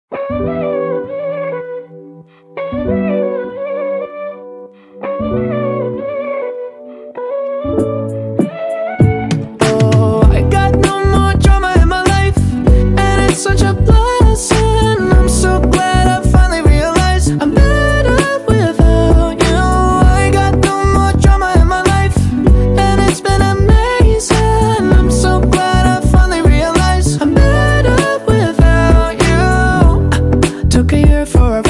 Oh, I got no more drama in my life, and it's such a blessing. I'm so glad I finally realized I'm better without you. I got no more drama in my life, and it's been amazing. I'm so glad I finally realized I'm better without you. Took a year for a